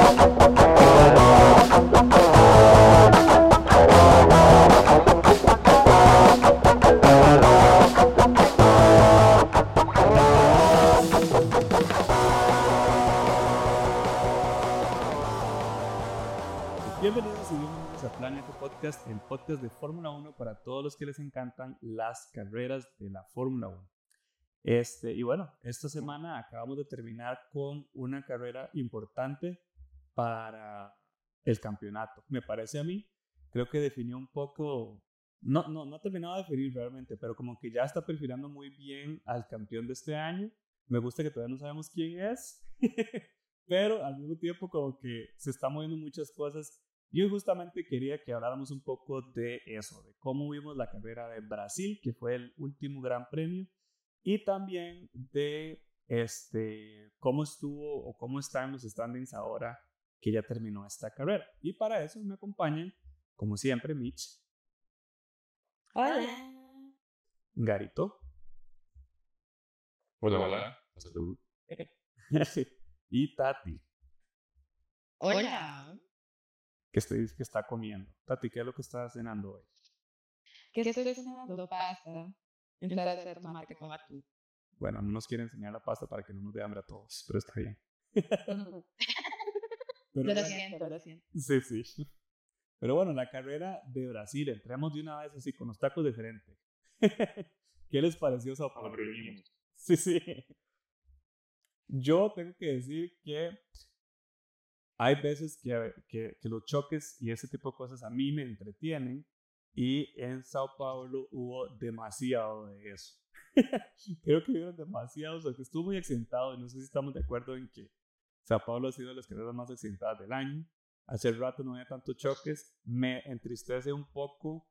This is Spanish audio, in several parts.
Bienvenidos y bienvenidos a Planeta Podcast, el podcast de Fórmula 1 para todos los que les encantan las carreras de la Fórmula 1. Y bueno, esta semana acabamos de terminar con una carrera importante para el campeonato. Me parece a mí, creo que definió un poco, no ha terminado de definir realmente, pero como que ya está perfilando muy bien al campeón de este año. Me gusta que todavía no sabemos quién es, pero al mismo tiempo como que se están moviendo muchas cosas. Yo justamente quería que habláramos un poco de eso, de cómo vimos la carrera de Brasil, que fue el último gran premio, y también de cómo estuvo o cómo están los standings ahora que ya terminó esta carrera. Y para eso me acompañan, como siempre, Mitch. Hola. Garito. Hola. Salud. Y Tati. Hola. Que dice que está comiendo. Tati, ¿qué es lo que estás cenando hoy? ¿Qué estoy cenando? Pasta. Ensalada de tomate con atún. Bueno, no nos quiere enseñar la pasta para que no nos dé hambre a todos, pero está bien. Lo siento. Sí. Pero bueno, la carrera de Brasil, entramos de una vez así con los tacos de frente. ¿Qué les pareció Sao Paulo? Sí. Yo tengo que decir que hay veces que los choques y ese tipo de cosas a mí me entretienen, y en Sao Paulo hubo demasiado de eso. Creo que hubieron demasiados, o que estuvo muy accidentado, y no sé si estamos de acuerdo en que Sao Paulo ha sido de las carreras más accidentadas del año. Hace rato no había tantos choques, me entristece un poco.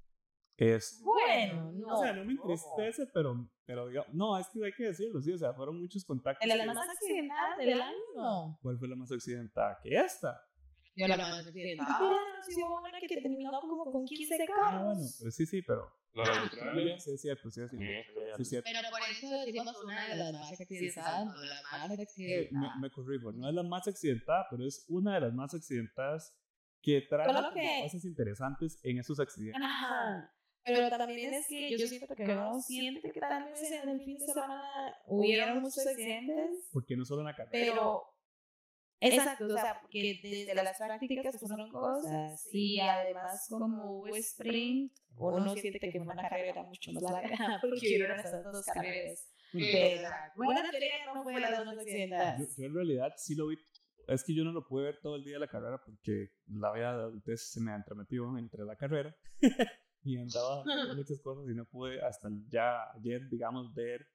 Bueno, no. O sea, no me entristece, pero digamos, no, es que hay que decirlo, sí, o sea, fueron muchos contactos. ¿La más accidentada del año? No. ¿Cuál fue la más accidentada que esta? Yo la más accidentada. Una que terminó como con 15 carros. Ah, bueno, pero sí, pero... La de Australia. Sí, es cierto. Sí. Pero por eso decimos una de las más accidentadas, no la más accidentada. Me corrijo, no es la más accidentada, pero es una de las más accidentadas que trae cosas interesantes en esos accidentes. Ajá. Pero también es que yo siento que uno siente que tal vez en el fin de semana hubieron muchos accidentes. Porque no solo en la carrera. Pero, exacto, o sea, porque desde las prácticas pasaron cosas, y además como hubo sprint, uno siente que fue una carrera mucho más larga porque hubieron estas dos carreras. Pero buena teoría no fue las dos accidentadas. Yo en realidad sí lo vi. Es que yo no lo pude ver todo el día de la carrera porque la vida de adultez se me ha entremetido entre la carrera y andaba haciendo muchas cosas y no pude hasta ya ayer, digamos, ver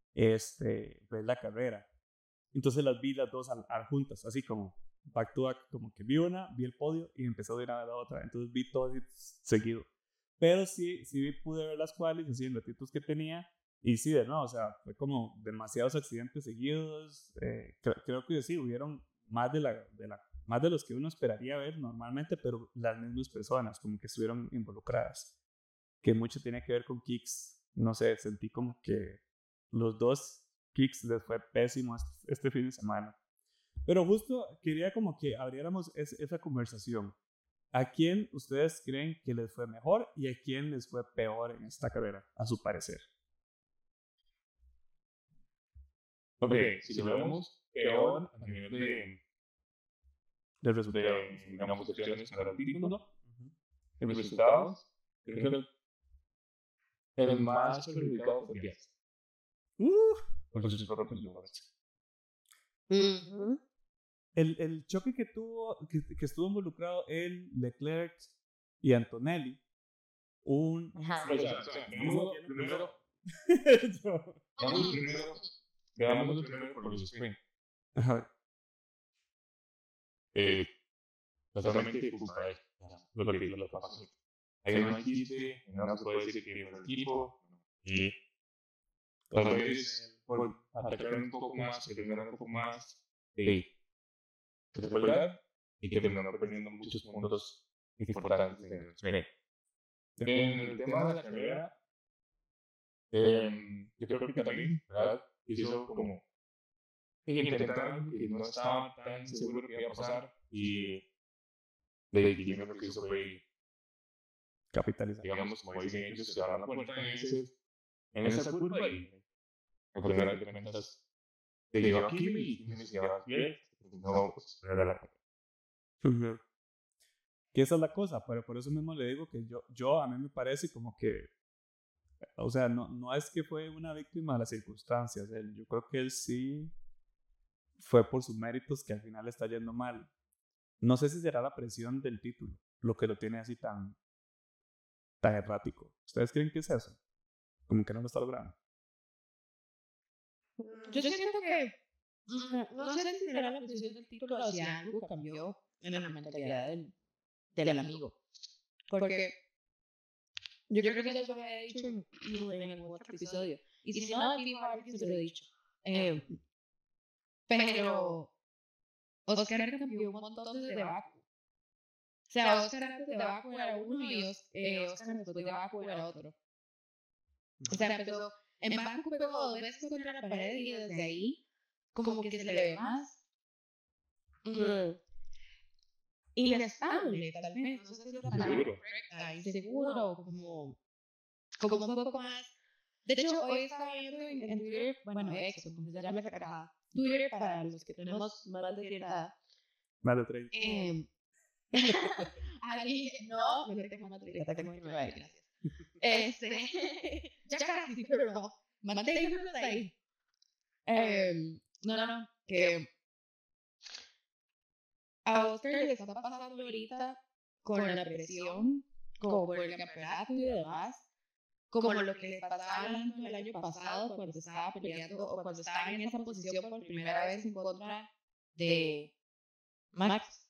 la carrera. Entonces las vi las dos juntas, así como back to back, como que vi una, vi el podio y empezó de una a la otra. Entonces vi todo así seguido. Pero sí pude ver las cuales, así en ratitos que tenía. Y sí, de nuevo, o sea, fue como demasiados accidentes seguidos. Creo que sí, hubieron más más de los que uno esperaría ver normalmente, pero las mismas personas como que estuvieron involucradas. Que mucho tiene que ver con kicks. No sé, sentí como que los dos kicks les fue pésimo este fin de semana. Pero justo quería como que abriéramos esa conversación. ¿A quién ustedes creen que les fue mejor y a quién les fue peor en esta carrera, a su parecer? Ok, si lo vemos peor a nivel Del resultado. digamos, opciones para el título, el resultado, creo que el más perjudicado fue Piastri. Por sus propios lugares. El choque que estuvo involucrado él, Leclerc y Antonelli, Veamos primero por los sprint. Totalmente culpa de él. Lo pasó. Ahí no existe, no se puede decir que es el equipo, y tal vez por atacar un poco más, que tener un poco más de seguridad, y que terminó perdiendo muchos puntos importantes en el sprint. En el tema de la carrera, yo creo que también, ¿verdad? Hizo como intentar algo que no estaba tan seguro que iba a pasar y de Jimmy lo que hizo fue, Capitalizar. digamos, como dicen ellos, se dan la puerta en esa curva y al final de cuentas te lleva a Kimi y Kimi se lleva a Pierre, no, pues, era la Que esa es la cosa, pero por eso mismo le digo que a mí me parece como que, o sea, no es que fue una víctima de las circunstancias, yo creo que él sí fue por sus méritos que al final le está yendo mal. No sé si será la presión del título lo que lo tiene así tan errático. ¿Ustedes creen que es eso? Como que no lo está logrando. Yo siento que no sé si será la presión del título o si algo cambió en la mentalidad del amigo. Porque yo creo que ya lo había dicho en el otro episodio. Y si no, digo algo que se lo he dicho. Pero Oscar cambió un montón desde Baku. O sea, Oscar antes de Baku era uno y Oscar después de Baku era otro. O sea, empezó en Baku, pegó 2 veces contra la pared y desde ahí como que se le ve más inestable, tal vez. No sé si es la palabra correcta, inseguro, como un poco más. De hecho, hoy estaba viendo en Twitter, bueno, X, como se llama la Twitter para los que tenemos más de cierta edad. Más de 30. Alguien, no tengo más de 30, tengo 29, gracias. Ya casi, pero no. Manténganlos ahí. No, que a Oscar le está pasando ahorita con la presión, como por el campeonato y demás, como lo que le pasaba hablando el año pasado cuando estaba peleando o cuando estaba en esa posición por primera vez en contra de Max.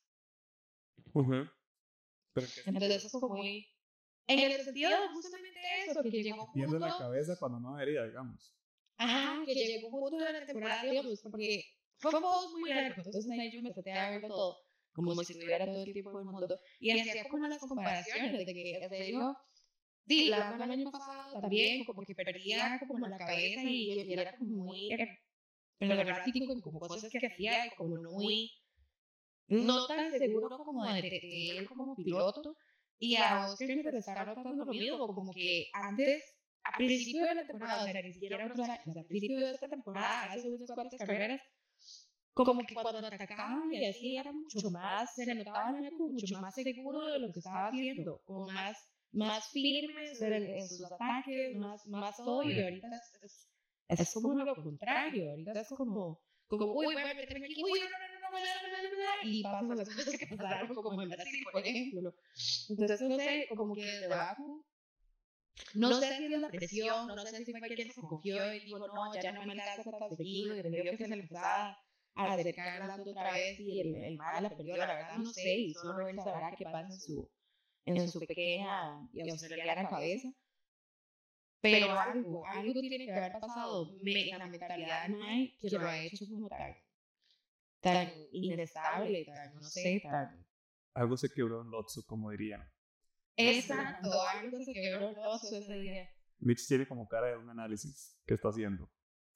Entonces eso fue muy... En el sentido de justamente eso, que llegó un Pierde punto... la cabeza cuando no debería, digamos. Ajá, que llegó un punto de la temporada, digamos, porque fue un post muy largo, entonces ahí yo me traté de ver todo, como si estuviera todo el tiempo en el mundo, y hacía como las comparaciones de que, en serio, sí, la el año pasado también, como que perdía como la cabeza y era como muy errático en como cosas que hacía, y como no muy, no tan seguro como de él como piloto, y a Oscar le está notando lo mismo, como que antes, a principio de la temporada, o sea, ni siquiera otros años, a principio de esta temporada, hace unas cuantas carreras, como que cuando atacaba y así era mucho más, se le notaba como mucho más seguro de lo que estaba haciendo, como más firmes en sus ataques, más todo, y ahorita es como lo contrario, ahorita es como uy, voy a meterme aquí, uy, no, y pasan las cosas que pasaron como en Brasil, por ejemplo. Entonces, no sé, como que de Baku, no sé si es la presión, no sé si fue quien se confió y dijo, no, ya no me alcanza tan seguido, y vio que se le empezaba a acercar Lando otra vez y el mal la perdió, la verdad no sé, y solo él sabrá qué pasa en su pequeña y australiana cabeza. Pero algo tiene que haber pasado en la mentalidad de Mike que lo ha hecho como tan inestable, tan, no sé, tan... Algo se quebró en Lotso, como dirían. Exacto, algo se quebró en Lotso ese día. Mitch tiene como cara de un análisis que está haciendo.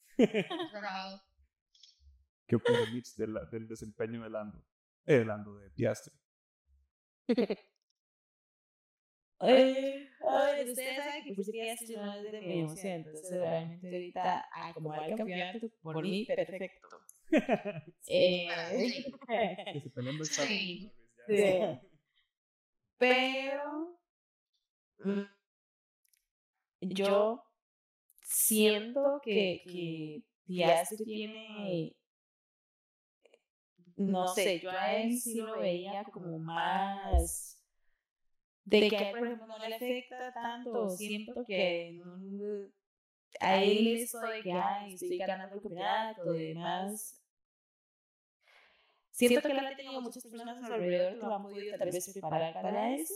¿Qué opina Mitch del desempeño de Lando? De Piastri. Ustedes saben que pues Piastri no es de mi emoción, entonces realmente ahorita, como va el campeonato, por mí, perfecto. Que se pelean los Sí. Pero yo siento que Piastri tiene, no sé, yo a él sí lo veía como más de que por ejemplo no le afecta tanto, siento que a él esto de que estoy ganando el campeonato y demás, siento que él ha tenido muchas personas alrededor que lo han podido tal vez preparar para eso.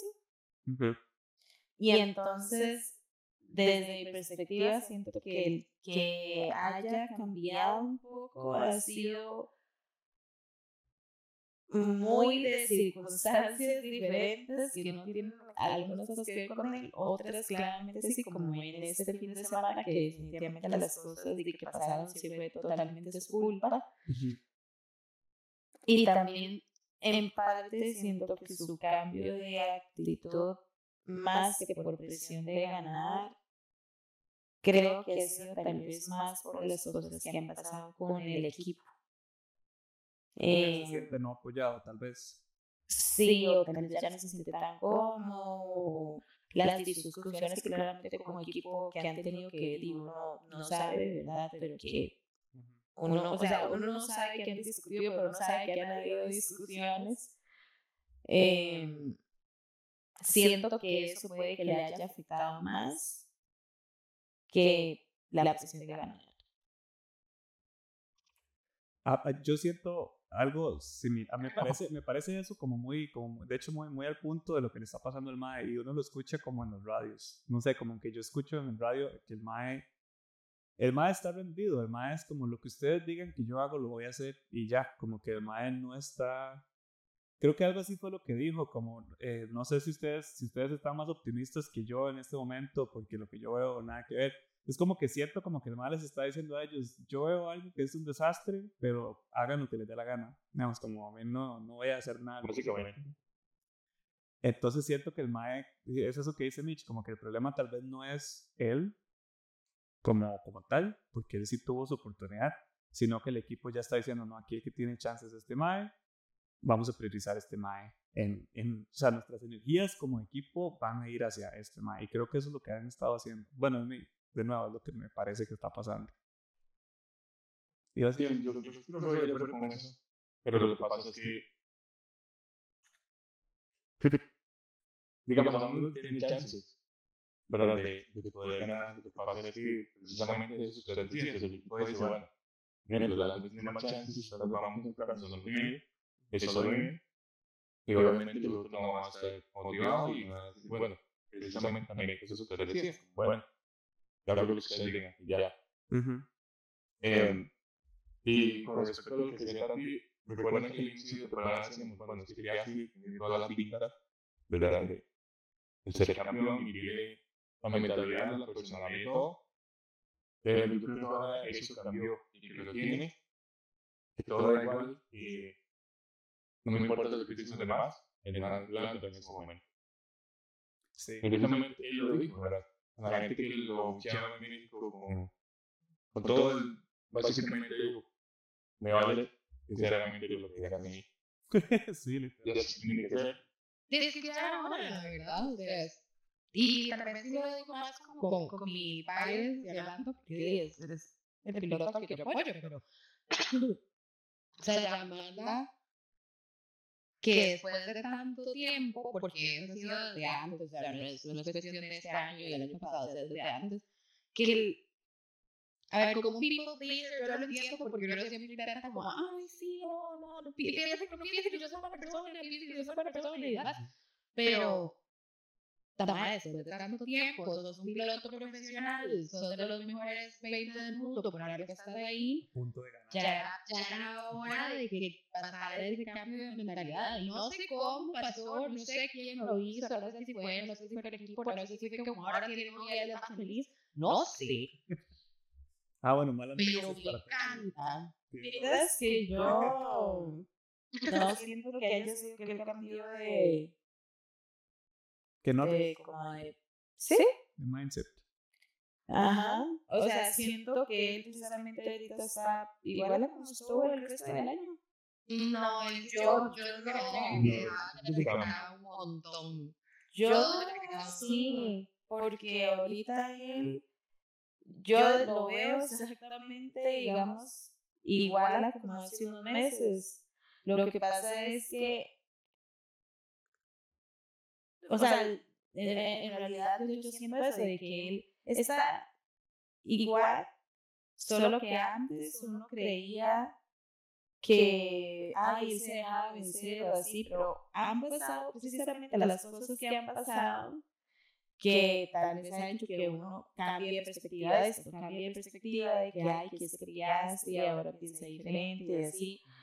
Y entonces, desde mi perspectiva, siento que el que haya cambiado un poco ha sido muy de circunstancias diferentes que no tienen algunas cosas que ver con él, otras claramente sí, como en este fin de semana que definitivamente las cosas de que pasaron sí fue totalmente su culpa. Y también en parte siento que su cambio de actitud, más que por presión de ganar, creo que ha sido tal vez más por las cosas que han pasado con el equipo. Se siente no apoyado, tal vez. Sí, o tal vez ya no se siente tan cómodo. Las discusiones que claramente como equipo que han tenido que uno no sabe, ¿verdad? Pero que uno, o sea, uno no sabe que han discutido, pero uno sabe que han habido discusiones. Siento que eso puede que le haya afectado más que la presión de ganar. Yo siento algo similar. Me parece eso como muy, de hecho, muy al punto de lo que le está pasando al mae. Y uno lo escucha como en los radios. No sé, como que yo escucho en el radio que el mae está rendido. El mae es como lo que ustedes digan que yo hago, lo voy a hacer. Y ya, como que el mae no está. Creo que algo así fue lo que dijo, como no sé si ustedes están más optimistas que yo en este momento, porque lo que yo veo nada que ver. Es como que siento como que el mal les está diciendo a ellos, yo veo algo que es un desastre, pero hagan lo que les dé la gana. Digamos, como a mí no voy a hacer nada. Entonces siento que el mae, es eso que dice Mitch, como que el problema tal vez no es él como tal, porque él sí tuvo su oportunidad, sino que el equipo ya está diciendo, no, aquí el que tiene chances es este mae, vamos a priorizar este mae. O sea, nuestras energías como equipo van a ir hacia este mae. Y creo que eso es lo que han estado haciendo. Bueno, de nuevo, es lo que me parece que está pasando. Yo no soy de acuerdo con eso. Pero lo que pasa es que, digamos, no tiene chances, ¿verdad? De poder ganar. Lo que pasa es que, precisamente, eso que usted decía, el equipo dice, bueno, miren, las veces tiene más chances, vamos a entrar solo en eso solo en y obviamente el otro no va a estar motivado y va a decir, bueno, precisamente también eso es lo que usted decía, bueno, ya lo que ustedes digan, ya. Y con respecto a lo que decía Tati, recuerden que el inicio de temporada decíamos, bueno, es que ya sí tiene toda la pinta, ¿verdad? De ser campeón y tiene la mentalidad, la personalidad y todo. Pero yo creo que ahora eso cambió y que lo tiene, que todo da igual, y no me importa lo que dicen los demás, el más blanco en ese momento. Sí. Y precisamente él lo dijo, ¿verdad? A la gente que lo bucheaba en México con todo el, básicamente dijo, me vale sinceramente lo que digan a mí. Sí, Y así tiene que ser. Tienes que dar ahora, la verdad, o sea, y tal vez yo lo digo más como con mi padre y hablando, porque es el piloto que yo apoyo, pero o sea, la manda que después de tanto tiempo, porque eso ha sido desde antes, o sea, no es cuestión de este año y el año pasado, o sea, desde antes, que a ver, como people pleaser, yo lo entiendo porque uno siempre intenta como, ay, sí, no piense que yo soy buena persona, piense que yo soy buena persona y demás, pero Tamara, después de tanto tiempo, sos un piloto profesional, sos de los mejores 20 del mundo, por ahora que estás ahí, punto de ganar. ya era hora de que pasara ese cambio de mentalidad. Y no sé cómo pasó, no sé quién lo hizo, no sé si fue el equipo, no sé si fue que como ahora tiene novia y está feliz, no sé. Bueno, mala pero me encanta. Miras que yo no siento que haya sido que el cambio de... Que no ¿sí? de mindset. Ajá. O sea, siento que él precisamente ahorita está igual a como estuvo el resto del año. No, yo creo que un montón. Yo sí, porque ahorita él, yo lo veo exactamente, digamos, igual a como hace unos meses. Lo que pasa es que, o sea, en realidad yo siento eso de que él está igual, solo que antes uno creía que él se dejaba vencer o así, pero han pasado precisamente las cosas que han pasado que tal vez han hecho que uno cambie de perspectiva de esto, cambie de perspectiva de que es que brillaste y ahora piensa diferente y así.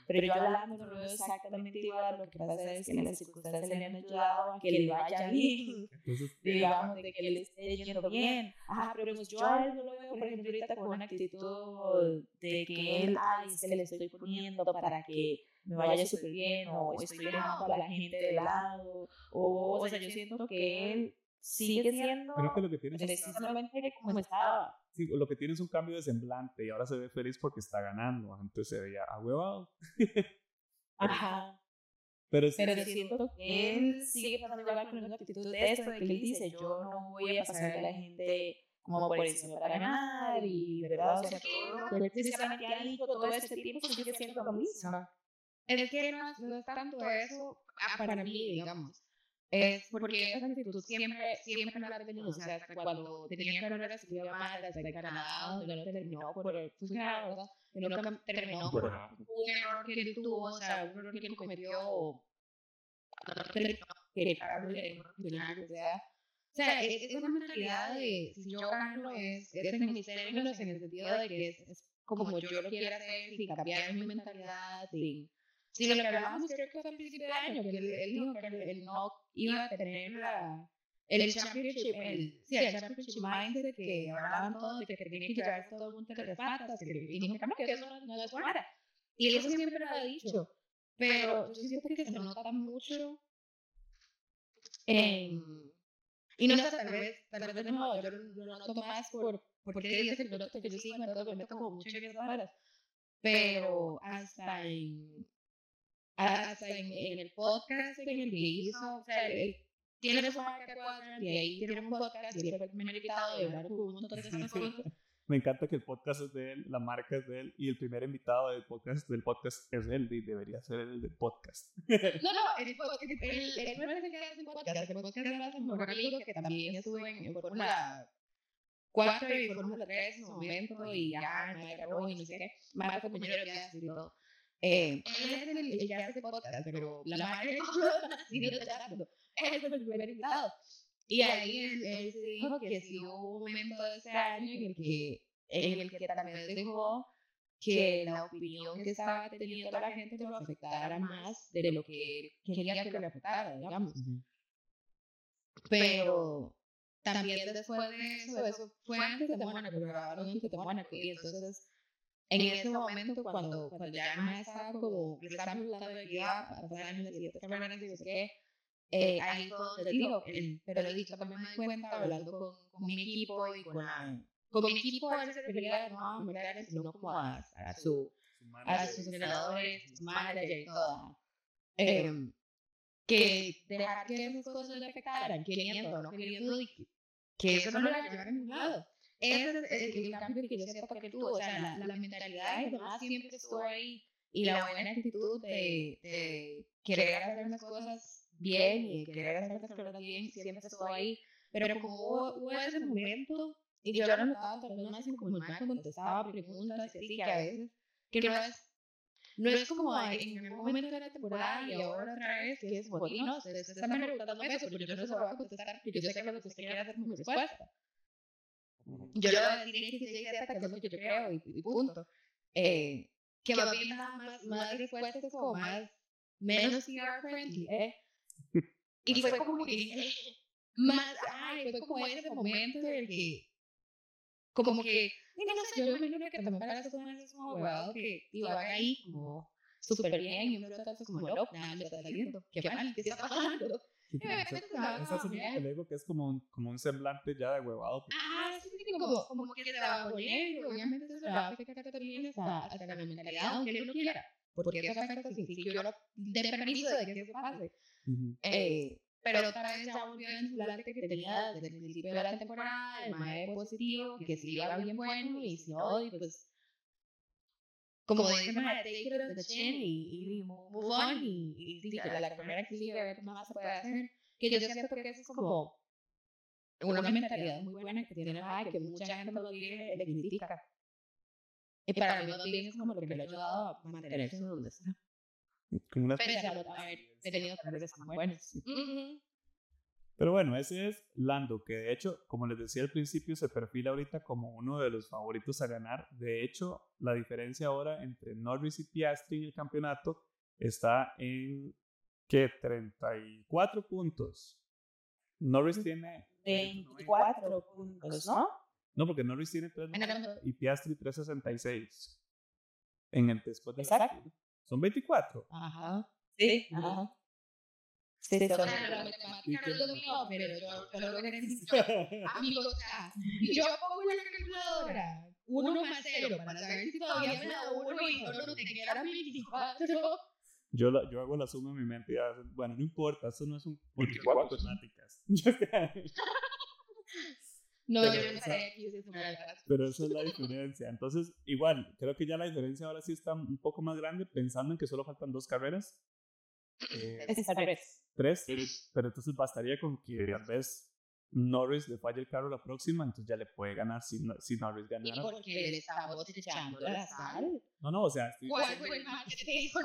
pero yo hablando no lo veo exactamente igual. Lo que pasa es que las circunstancias le han ayudado a que le vaya bien, Entonces, digamos, de que le esté yendo bien. Ajá, pero pues yo a él no lo veo, por ejemplo, ahorita con una actitud de que él, ay, es que le estoy poniendo para que me vaya súper bien, o estoy dejando a la gente de lado, o sea, yo siento que él sigue siendo creo que lo que tiene es precisamente como estaba. sí, lo que tiene es un cambio de semblante y ahora se ve feliz porque está ganando. Antes se veía ahuevado. Ajá. Pero sí, Pero siento que él sigue pasando igual con una actitud de esto, de que él dice, yo no voy a pasar a la gente como por encima para ganar, y verdad, o sea, todo lo que él precisamente ha dicho todo este tiempo sigue siendo lo mismo. Es que no es tanto eso para mí, digamos. Es porque esa actitud siempre me la ha tenido. O sea, hasta cuando tenía carreras que iba mal, hasta en Canadá, donde no terminó por fusilar, ¿verdad? Que nunca terminó por un error que él tuvo, o sea, un error que él cometió, no terminó, que cargarle, o sea, es una mentalidad de si yo gano es en mis términos, en el sentido de que es como yo lo quiero hacer, sin cambiar mi mentalidad, sin lo que hablábamos, creo que fue al principio de año, que él dijo que él no iba a tener el championship, el championship mindset que hablaban todos, de que tenía que llevarse todo el mundo entre las patas, y dijo que no, que eso no es fuera. Y eso siempre lo ha dicho, pero yo siento que se nota mucho en... Y no sé, tal vez no, yo lo noto más porque dice el piloto que yo sigo, entonces me meto como mucho en esas horas, pero hasta en el podcast, en el que hizo, o sea, él tiene su marca Quadrant y ahí tiene un podcast y él fue el primer invitado de hablar con un montón de estas cosas. me encanta que el podcast es de él, la marca es de él y el primer invitado del podcast es él y debería ser el del podcast. No, el no es el que hace el podcast lo hace un mejor amigo que también estuvo en Fórmula 4 y Fórmula 3 en su momento y ya, no era y no sé qué, más compañero de viajes y todo. Él es el que hace podcast, pero la marca es él fue el primer invitado. Y ahí él se dijo que sí hubo un momento de ese año en el que también dejó que la opinión que estaba teniendo la gente lo afectara más de lo que él quería que le afectara, digamos. Pero también después de eso fue antes de Mónaco, lo grabaron antes de Mónaco, y entonces en ese momento cuando ya me estaba como, le estaban preguntando de qué iba a pasar en las siguientes carreras y no sé qué, ahí fue donde dijo, pero le dije, también me di cuenta hablando con mi equipo y con mi equipo, a veces se refería no a McLaren, sino como a sus entrenadores, su manager y todo, que dejar que esas cosas le afectaran, queriendo o no queriendo, y que eso no lo va a llevar a ningún lado. Ese es el cambio que yo siento que tuvo, o sea, la mentalidad de demás siempre estuvo ahí, y la buena actitud de querer hacer las cosas bien y querer hacer las cosas bien siempre estuvo ahí, pero como hubo ese momento, y yo lo notaba también más en como el Mac contestaba preguntas y así, que a veces, que no es como en algún momento de la temporada y ahora otra vez que es como, no, ustedes están preguntándome eso, pero yo no se lo voy a contestar porque yo sé que lo que usted quiere hacer como respuesta. Yo le voy a decir X, Y, Z, que es lo que yo creo y punto. Que más bien más respuestas como menos PR friendly, Y fue como que fue como ese momento en el que como que no sé, yo me imagino que también para esos jóvenes es como huevado que iban ahí como súper bien y uno está como loco, nada me está saliendo, qué mal, qué está pasando. El ego que es como un semblante ya de huevado. Sí, como que se va a poner y obviamente eso le va a afectar también hasta la mentalidad, aunque él no quiera, porque eso afecta si yo lo de permiso de que eso pase. Pero otra vez ya volvió a ensularte que tenía desde el principio de la temporada, el mae positivo, que si iba bien bueno y si no, y pues como dice mae, take it on the chin y move on y la primera que sigue a ver qué más se puede hacer, que yo siento que eso es como una mentalidad muy buena que tiene mae, que mucha gente no le critica. Y para mí también es como lo que le ha ayudado a mantenerse donde está. Como una Pese a haber tenido carreras tan buenas. Pero bueno, ese es Lando, que de hecho, como les decía al principio, se perfila ahorita como uno de los favoritos a ganar. De hecho, la diferencia ahora entre Norris y Piastri en el campeonato está en, ¿qué? 34 puntos. Norris tiene 24 puntos, ¿no? No, porque Norris tiene 3.90 y Piastri 3.66. Después de Exacto. Son 24. Ajá. Sí, ajá. Sí, O son sea, la matemática no es lo mío, pero yo lo necesito. Amigos, o sea, yo pongo en la calculadora 1 más 0 para saber si todavía me da 1 y solo te quedan 24. Yo hago la suma en mi mente y bueno, no importa, eso no es un 24 matemáticas. No, yo no sé aquí es una verdad. Pero esa es la diferencia. Entonces, igual, creo que ya la diferencia ahora sí está un poco más grande, pensando en que solo faltan 2 carreras. Es al revés. 3, pero entonces bastaría con que tal vez Norris le falle el carro la próxima, entonces ya le puede ganar si Norris ¿Y ganara. por qué le estamos echando la sal? No, o sea, ¿Cuál fue el mal que te hizo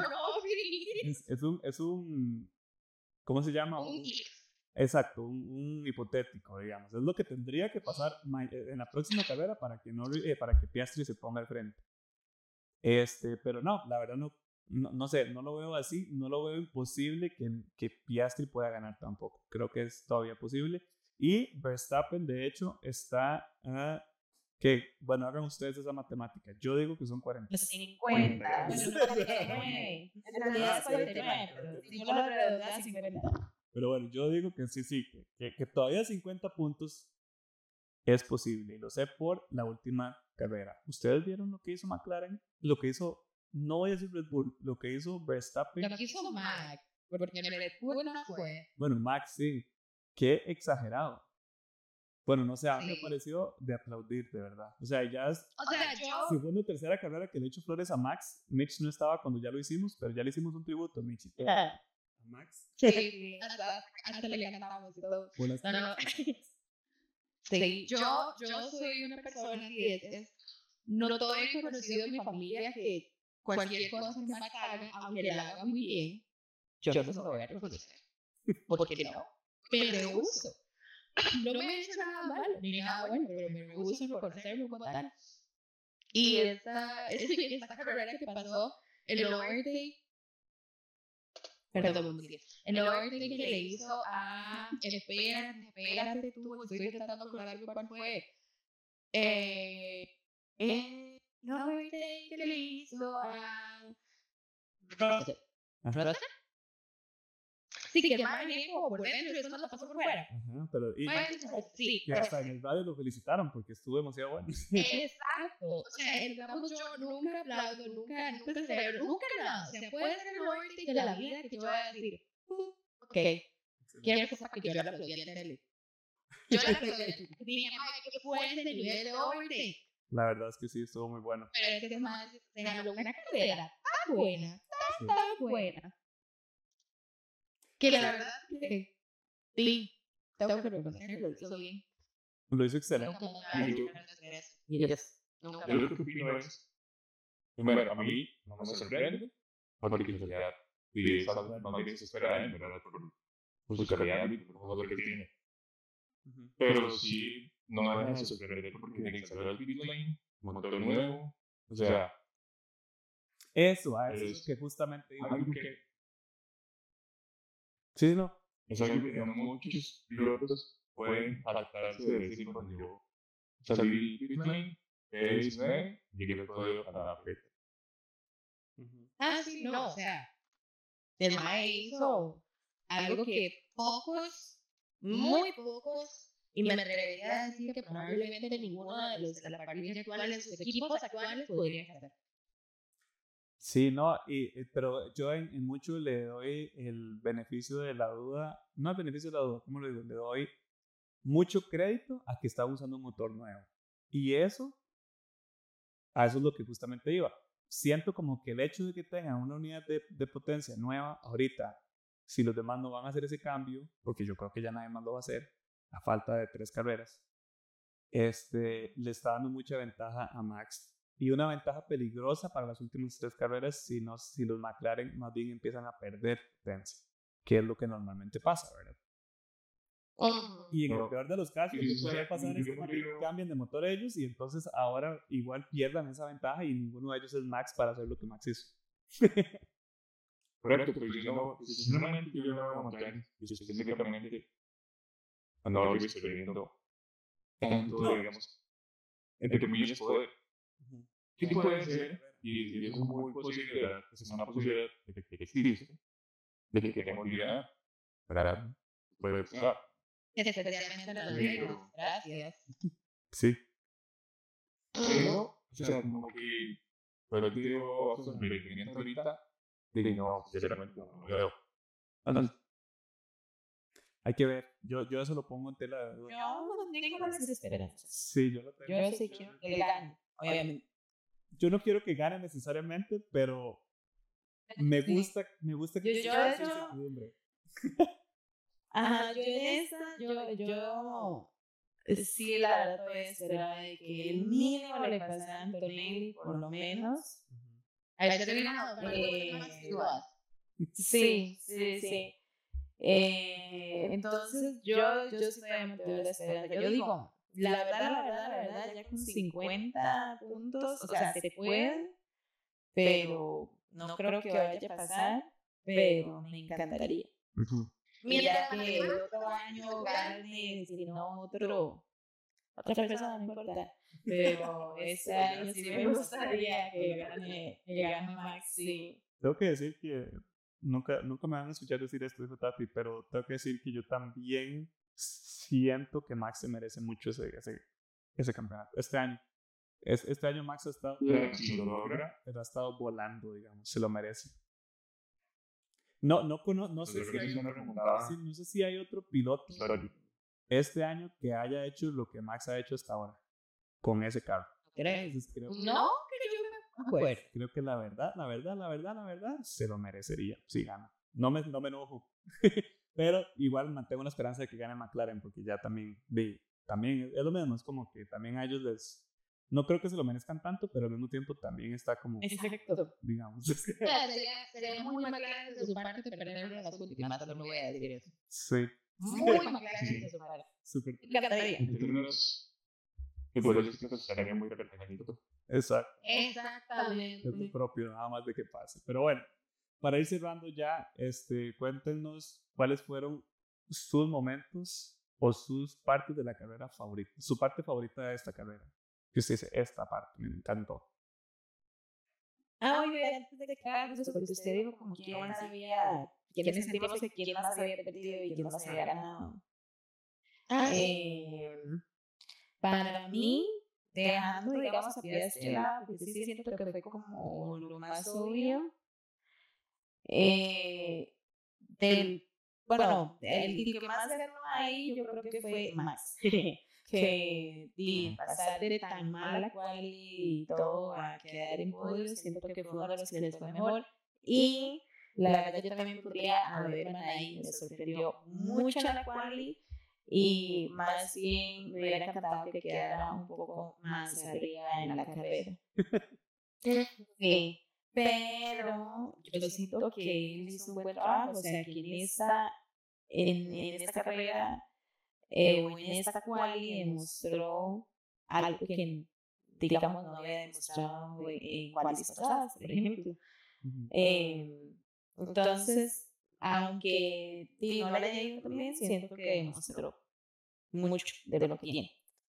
no? es un, ¿cómo se llama? Un if. Exacto, un hipotético, digamos. Es lo que tendría que pasar en la próxima carrera para que Piastri se ponga al frente. Pero no, la verdad no sé, no lo veo así, no lo veo imposible que Piastri pueda ganar tampoco. Creo que es todavía posible. Y Verstappen, de hecho, está bueno, hagan ustedes esa matemática. Yo digo que son 40. 50. Bueno, 49. En realidad es 49, pero si yo lo redondeo 50. Pero bueno, yo digo que sí, que todavía 50 puntos es posible. Y lo sé por la última carrera. ¿Ustedes vieron lo que hizo McLaren? Lo que hizo, no voy a decir Red Bull, lo que hizo Verstappen. Lo que hizo Max, porque el Red Bull no fue. Bueno, Max sí. Qué exagerado. Bueno, no sé, a mí me Sí. pareció de aplaudir, de verdad. O sea, ya es O sea, yo. segunda o tercera carrera que le he hecho flores a Max. Mitch no estaba cuando ya lo hicimos, pero ya le hicimos un tributo, Mitch. A Max. Sí, hasta le cantamos y todo. Por las- No, no, no. Sí, yo soy una persona que no todo he conocido en mi familia que cualquier cosa que Max haga, aunque la haga muy bien, yo no se lo voy a reconocer. ¿Por qué no? Me rehuso. No me he hecho nada malo ni nada bueno, pero me rehuso a reconocerlo como tal. Y esta carrera que pasó, el overtake, perdón, muy bien. En el overtake que le hizo a espérate tú, estoy intentando acordarme cuál fue. El overtake que le hizo a Russell. Ajá. Sí, que el man venía como por dentro y eso no lo pasó por fuera. Ajá, pero Sí, que hasta en el radio lo felicitaron porque estuvo demasiado bueno. exacto. O sea, digamos, yo nunca aplaudo, nunca celebro, nunca nada. O sea, puede ser el overtake de la vida que yo voy a decir, ok, quiero que sepa que yo la aplaudí en tele. Yo la aplaudí en tele. Dije, ay, ¿qué fue ese nivel de overtake? La verdad es que sí, estuvo muy bueno. Pero es que más se ganó una carrera tan buena, tan buena, que la verdad que sí, tengo que reconocerlo, lo hizo bien. Lo hizo excelente. Nunca Yo lo que opino es, primero, a mí no me sorprende, porque en realidad, y es algo más bien se espera de él, ¿verdad? Por su calidad y por el jugador que tiene. Pero sí, no me deja de sorprender porque tiene que salir al pit lane, motor nuevo, o sea, Eso, eso Es- que justamente digo. algo que Sí, no. es algo que no muchos pilotos pueden adaptarse de decir cuando yo salí del pit lane, es 9, llegué al podio a la meta. Ah, sí, no, o sea, el mae hizo algo que pocos, muy pocos, y me atrevería a decir que probablemente ninguno de los de la parrilla actual, de sus equipos actuales, podría hacer. Sí, no, pero yo en mucho le doy el beneficio de la duda, no el beneficio de la duda, ¿cómo lo digo? Le doy mucho crédito a que está usando un motor nuevo. Y a eso es lo que justamente iba. Siento como que el hecho de que tengan una unidad de potencia nueva ahorita, si los demás no van a hacer ese cambio, porque yo creo que ya nadie más lo va a hacer, a falta de 3 carreras, le está dando mucha ventaja a Max. Y una ventaja peligrosa para las últimas 3 carreras si los McLaren más bien empiezan a perder potencia, que es lo que normalmente pasa, ¿verdad? Y en el peor de los casos, lo que puede pasar es que Yo- cambien de motor ellos y entonces ahora igual pierdan esa ventaja y ninguno de ellos es Max para hacer lo que Max hizo. Correcto, pero yo no, sinceramente yo no veo McLaren, yo específicamente a Norris teniendo tanto, digamos, entre comillas, poder. Sí puede ser, y es muy posible, es una posibilidad de que existe, de que queremos llegar, ¿verdad? Puede pasar. Especialmente en los videos. Gracias. Sí. Pero, o sea, como que, pero el video, o sea, mi rendimiento ahorita, digo, no, sinceramente no lo veo. Hay que ver. Yo eso lo pongo en tela de duda. Yo no tengo las esperanzas. Sí, yo lo tengo. Yo sí quiero que gane, obviamente. Yo no quiero que gane necesariamente, pero me gusta que Yo, haya de hecho, incertidumbre. Ajá, yo en esta, yo sí, la verdad, todavía esperaba de que el mínimo le pasara a Antonelli, por lo menos. A ver, terminado. Sí. Entonces, yo sí todavía me tengo la esperanza. Yo digo, la verdad, ya con 50 puntos, o sea, se puede, pero no creo que vaya a pasar, pero me encantaría. Mira que el otro año gane, si no otra persona, no importa. Pero este año sí me gustaría que gane Max, sí. Tengo que decir que nunca me van a escuchar decir esto, dijo Tati, pero tengo que decir que yo también siento que Max se merece mucho ese campeonato. Este año Max ha estado, Si lo logra, pero ha estado volando, digamos, se lo merece. No sé yo si creo que hay es una otro, remontada sí, no sé si hay otro piloto histórica. este año que haya hecho lo que Max ha hecho hasta ahora con ese carro. Entonces, creo, No, que yo me acuerdo. creo que la verdad, se lo merecería si gana. No me enojo. Pero igual mantengo la esperanza de que gane McLaren, porque ya también es lo mismo, es como que también a ellos no creo que se lo merezcan tanto, pero al mismo tiempo también está como, Exacto. digamos. Sería muy McLaren de su parte perderle las últimas, no voy a decir eso. Sí, Muy McLaren de su parte. súper. Me encantaría. En términos futbolísticos, estaría muy perfecto. Exacto. Exactamente. Es lo propio, nada más de que pase. Pero bueno, para ir cerrando ya, cuéntenos cuáles fueron sus momentos o sus partes de la carrera favorita, su parte favorita de esta carrera. Que usted dice, esta parte me encantó. Oye, antes de que hagas eso, porque usted dijo como quién sabía, quiénes sentimos que quién más había perdido y quién más había ganado. Para mí, dejando, digamos, a Piastri de lado, porque sí siento que fue como lo más obvio. Bueno, el que más ganó ahí yo creo que fue Max. Que pasar de tan mala cual y todo a quedar en podio, siento que fue uno de los que les fue mejor. Y la verdad yo también podría haberme ahí, me sorprendió mucho la quali y más bien me hubiera encantado que quedara un poco más arriba en la carrera. Sí, pero yo siento que él hizo un buen trabajo, o sea que en esta carrera o en esta quali demostró algo que digamos no había demostrado en qualis pasadas, por ejemplo. Entonces, aunque no le haya ido también, siento que demostró mucho de lo que tiene.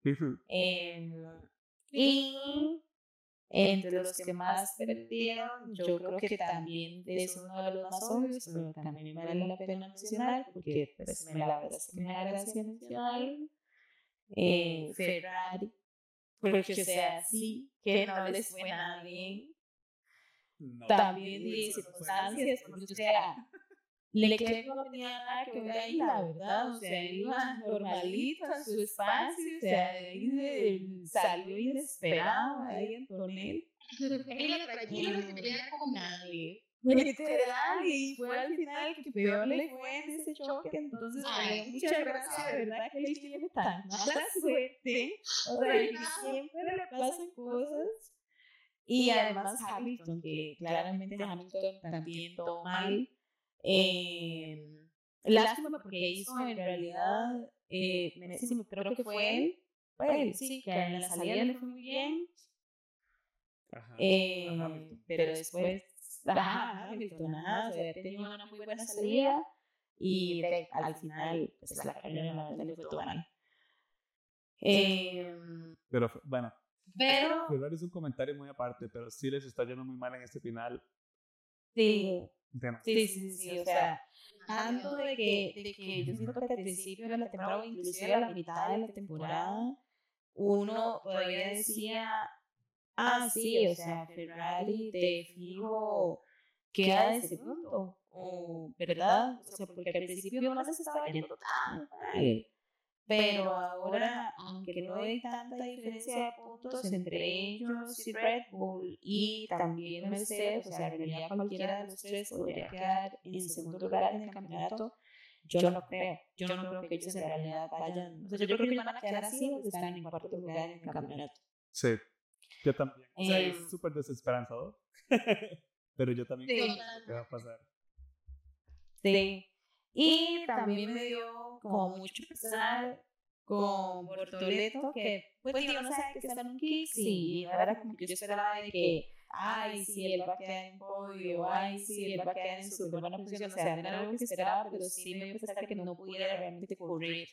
Y entre los que más perdieron, yo creo que también es uno de los más obvios, pero también me vale la pena mencionar, porque pues, la verdad es que me da gracia mencionarlo. Ferrari, porque o sea, sí, que no les fue nada bien. No, También de circunstancias, porque o sea, Leclerc no tenía nada que ver ahí, la verdad, o sea, iba normalito a su espacio, o sea, de ahí salió inesperado ahí Antonelli. Él tranquilo no se pelea con nadie. Literal, y fue al final que peor le fue en ese choque, entonces me dio mucha gracia, de verdad, que él tiene tan mala suerte, o sea, que siempre le pasan cosas. Y además Hamilton, que claramente Hamilton también todo mal. Lástima porque hizo en realidad, creo que fue él, sí, que en la salida le fue muy bien. Ajá. Pero después, Hamilton, o sea, tenía una muy buena salida y al final, pues la carrera la verdad le fue todo mal. Pero bueno, Pero Ferrari es un comentario muy aparte, pero sí les está yendo muy mal en este final. sí, Tema. sí, o sea, tanto de que yo siento que al principio de la temporada, o inclusive a la mitad de la temporada, uno todavía decía, sí, o sea, Ferrari de fijo queda de segundo, ¿verdad? O sea, porque al principio no les estaba yendo tan mal. Pero ahora, aunque no hay tanta diferencia de puntos entre ellos y Red Bull y también Mercedes, o sea, en realidad cualquiera de los tres podría quedar en segundo lugar en el campeonato, yo no creo que ellos en realidad vayan, o sea, yo creo que ellos van a quedar así o están en cuarto lugar en el campeonato. Sí, yo también. O sea, es súper desesperanzador, pero yo también creo que va a pasar. Sí. Y también me dio como mucho pesar con Bortoleto, que pues digo, no sabe que está en un Kicks y ahora como que yo esperaba de que, sí, él va a quedar en podio, sí, él va a quedar en su buena posición, o sea, no era algo que esperaba, pero sí me dio pesar que no pudiera realmente correr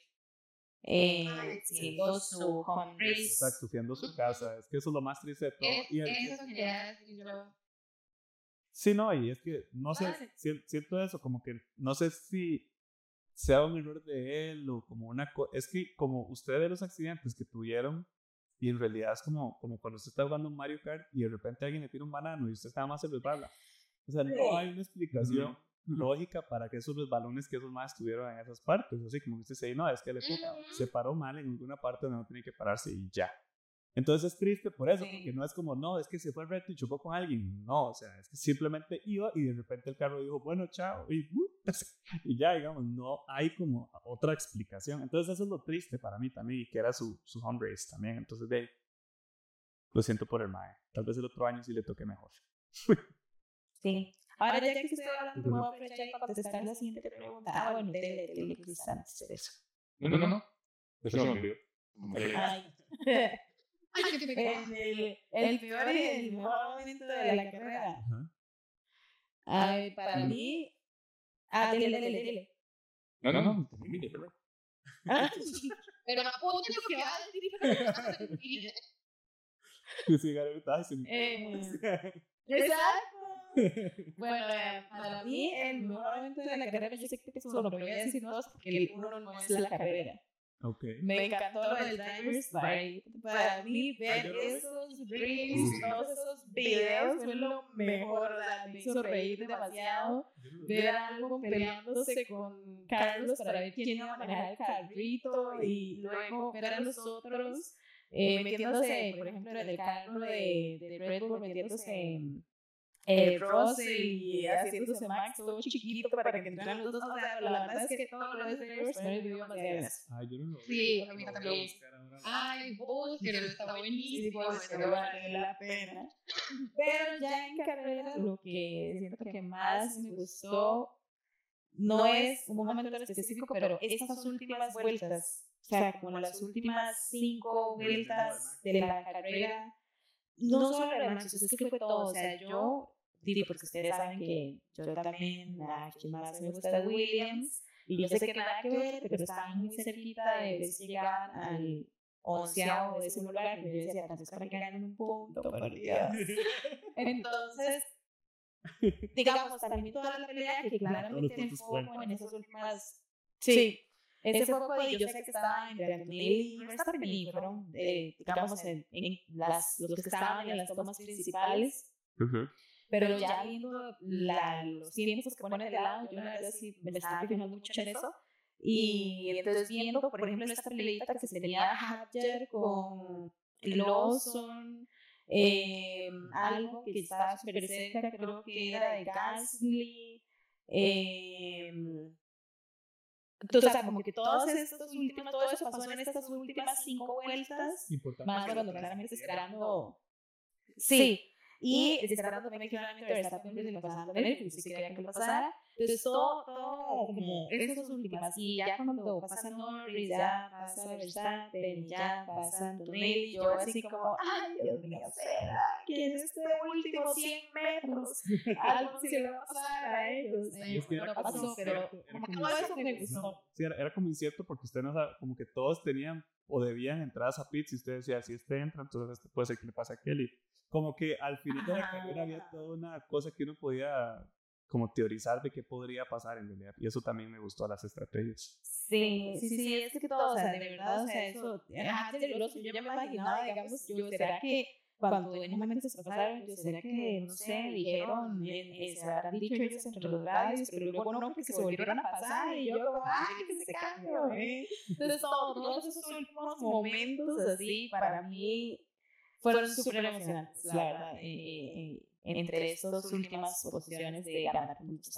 siendo su home race. Exacto, siendo su casa, es que eso es lo más triste de todo. Eso quería decir yo. Sí, no, y es que no sé, siento eso, como que no sé si sea un error de él o como una cosa, es que como usted ve los accidentes que tuvieron y en realidad es como cuando usted está jugando un Mario Kart y de repente alguien le tira un banano y usted nada más se resbala. O sea, no hay una explicación lógica para que esos resbalones que esos más tuvieron en esas partes, así como usted dice, no, es que se paró mal en alguna parte donde no tenía que pararse y ya. Entonces es triste por eso, porque no es como, no, es que se fue recto y chocó con alguien. No, o sea, es que simplemente iba y de repente el carro dijo, bueno, chao, y ya, digamos, no hay como otra explicación. Entonces eso es lo triste para mí también, y que era su home race también. Entonces, lo siento por el mae. Tal vez el otro año sí le toque mejor. Sí. Ahora ya que estoy hablando, me voy a aprovechar para contestar la siguiente pregunta. Bueno, dele, Cris, antes de eso. No. Eso no me olvidó. El peor y el mejor momento de la carrera. Para mí. Dele. No. Pero apunte lo que va a decir. Exacto. Bueno, para mí el mejor momento de la carrera, yo sé que eso lo voy a decir dos porque el uno no es la carrera. Okay. Me encantó lo del Driver's Party. Para mí, ver esos reels, todos esos videos fue lo mejor. Me hizo reír demasiado. Ver a Albon peleándose con Carlos para ver quién iba a manejar el carrito y luego ver a los otros metiéndose, por ejemplo, en el carro de Red Bull, metiéndose Russell y haciéndose Max todo chiquito para que entraran los dos. O sea, la verdad es que todo lo de Driver's Party vivió más ganas. Yo no lo Sí, a mí también. Búsquelo, está buenísimo. Pero vale la pena. Pero ya en carrera, lo que siento que más me gustó no es un momento en específico, pero estas últimas vueltas, o sea, como las últimas 5 vueltas de la carrera, no solo Max, es que fue todo. O sea, yo digo, porque ustedes saben que yo también, quien más me gusta es Williams, y yo sé que nada que ver, pero estaban muy cerquita de ver si llegaban al 11º décimo lugar, pero yo decía, tal vez para que ganen un punto, por Dios. Entonces, digamos, también toda la pelea, que claramente el foco en esas últimas, ese foco, y yo sé que estaba entre Antonelli y Verstappen, y fueron, digamos, los que estaban en las tomas principales. Pero ya viendo los tiempos que ponen de lado, yo la verdad sí me estaba fijando mucho en eso. Y entonces viendo, por ejemplo, esta peleita que se tenía Hadjar con Lawson, algo que estaba súper cerca, creo que era de Gasly. O sea, como que todo eso pasó en estas últimas 5 vueltas. Más cuando claramente esperando. Sí. Y esperando también que claramente Verstappen le pasara a él, porque sí quería que lo pasara. Entonces todo como esas últimas. Y ya cuando pasa Norris, ya pasa Verstappen, ya pasa Antonelli, yo así como, ay, Dios mío, ¿será que en este último 100 metros algo se le va a pasar a ellos? Es que No pasó, pero como todo eso me gustó. Sí, era como incierto porque usted no sabe, como que todos tenían o debían entradas a pits y usted decía, si este entra, entonces este puede ser que le pase a Kelly. Como que al final de la carrera había toda una cosa que uno podía como teorizar de qué podría pasar en realidad. Y eso también me gustó a las estrategias. Sí, es que todo, o sea, de verdad, o sea, eso, antes de lo que yo ya me imaginaba, digamos, yo, ¿será que cuando en un momento se pasaron, yo, ¿será que, no sé, dijeron, se habrán dicho ellos entre los radios, pero luego no, porque se volvieron a pasar, y yo como, ¡ay, que se cambió! Entonces, todos esos últimos momentos, así, para mí, fueron súper emocionantes, la verdad, entre estas últimas posiciones de ganar puntos.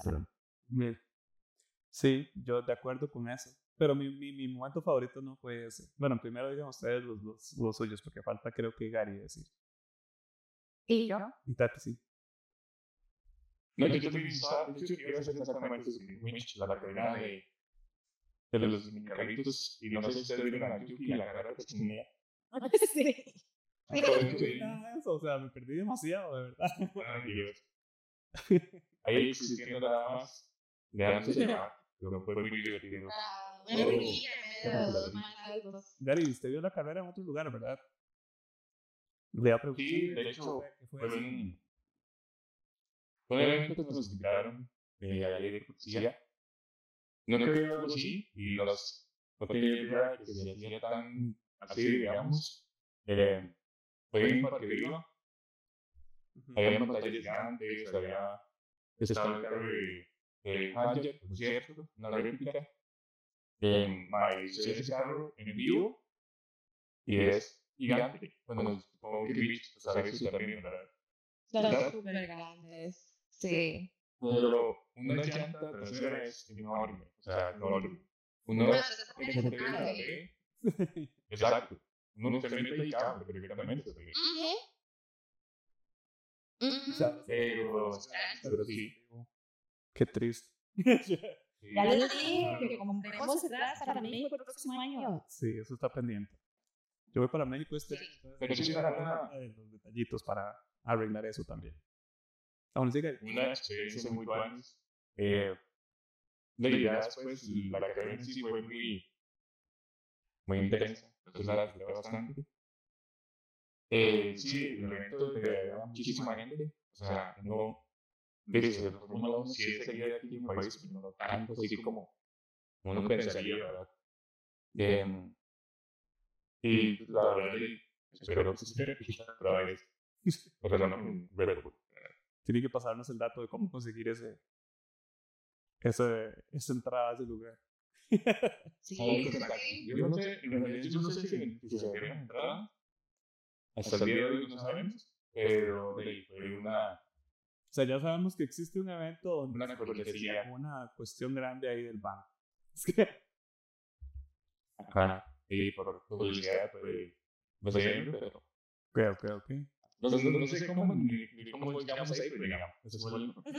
Sí, yo de acuerdo con eso. Pero mi momento favorito no fue ese. Bueno, primero digan ustedes los suyos, porque falta creo que Gary decir. ¿Y yo? Y Tati, sí. No, yo también iba a hacer exactamente eso. La cadena de los minicarritos. Y no sé si ustedes vieron a Yuki y la carrera que tenía. Sí. Eso, o sea, me perdí demasiado, de verdad. Ahí existiendo nada más. Dejándose llevar. Pero fue muy divertido. Gary, usted vio la carrera en otro lugar, ¿verdad? Le preguntar. Sí, de hecho, fue un evento que nos invitaron ayer de cortesía. No creo que algo así, y no quería que se hacía tan así, digamos. Fue en Parque Viva. Había pantallas gigantes, estaba el carro de Hanger, por cierto, una réplica. Hice ese carro en vivo y es gigante. Bueno, supongo que Twitch sabe eso también, ¿verdad? Son súper grandes. Sí. Pero una llanta trasera es enorme, o sea, enorme. Uno se mete en la B. Exacto. Uno no se mete y cabe perfectamente. Pero sí. Qué triste. Ya les dije que compremos entradas para México el próximo año. Sí, eso está pendiente. Yo voy para México este año. Pero sí, los detallitos para arreglar eso también. Aún sigue. Una experiencia muy buena. La idea después, la carrera en sí fue muy intensa. Entonces la disfruté bastante. Sí, el evento había muchísima gente. O sea, no. Desde la Fórmula 1 sí es seguida aquí en mi país, pero no tanto así como uno pensaría, ¿verdad? Y la verdad, espero que se repita otra vez. O sea, no con Red Bull. Tiene que pasarnos el dato de cómo conseguir esa entrada a ese lugar. Sí, yo no sé, en realidad yo no sé si se abrieron entradas. Hasta el día de hoy no sabemos, pero fue una... O sea, ya sabemos que existe un evento donde una cortesía. Una cuestión grande ahí del banco. Ajá. Y por publicidad, pues siempre, pero... Ok. No sé cómo llegamos ahí, pero digamos. Eso fue